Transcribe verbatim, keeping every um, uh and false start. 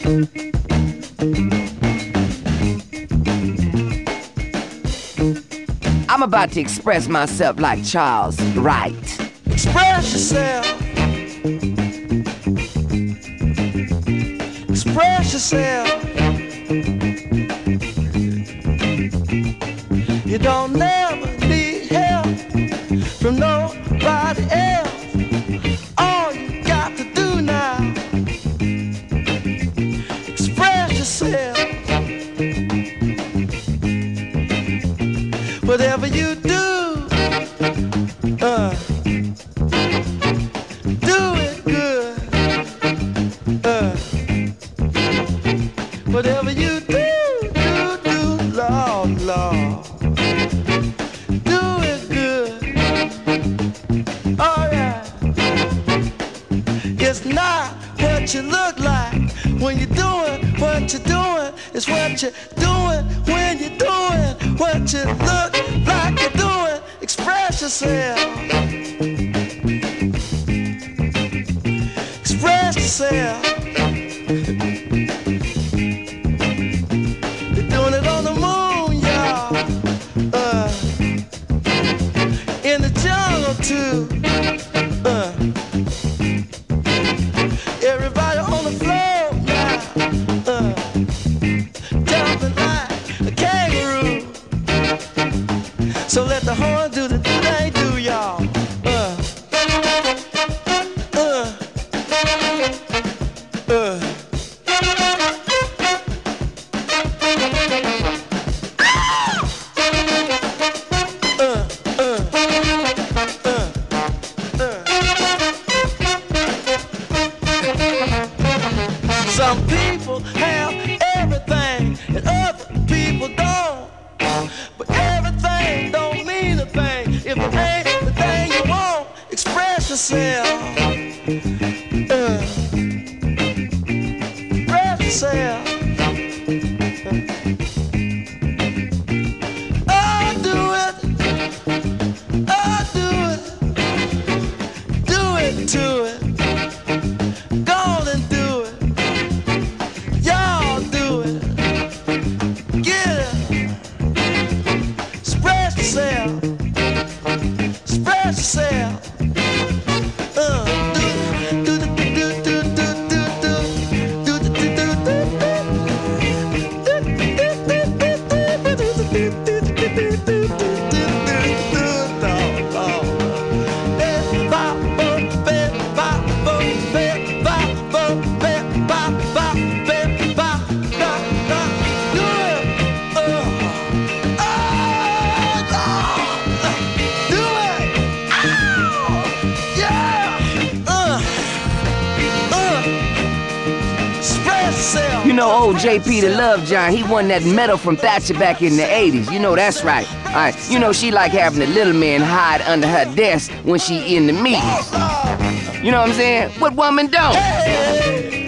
I'm about to express myself like Charles Wright. Express yourself. Express yourself. You don't never need help from nobody else. All you got to do now, express yourself. Whatever you do, uh, do it good. Uh, whatever you do, do, do, Lord, Lord. Do it good. Oh yeah. It's not what you look like when you're doing what you're doing. It's what you're doing when you're doing what you look like you're doing. Express yourself. Express yourself. You're doing it on the moon, y'all. Uh, in the jungle too. Uh, everybody on the floor now. Uh, jumping like a kangaroo. So let the horn do the thing they do, y'all. Uh, uh, uh. Some people have everything and other people don't. But everything don't mean a thing if it ain't the thing you want. Express yourself. Uh, express yourself. Oh, do it. Oh, do it. Do it to it. Go on and do it. Y'all do it. Get it. Express yourself. Express yourself. Uh, do do do do do do do do do do You know old J P the Love John, he won that medal from Thatcher back in the eighties. You know that's right. Alright, you know she like having the little man hide under her desk when she in the meetings. You know what I'm saying? What woman don't?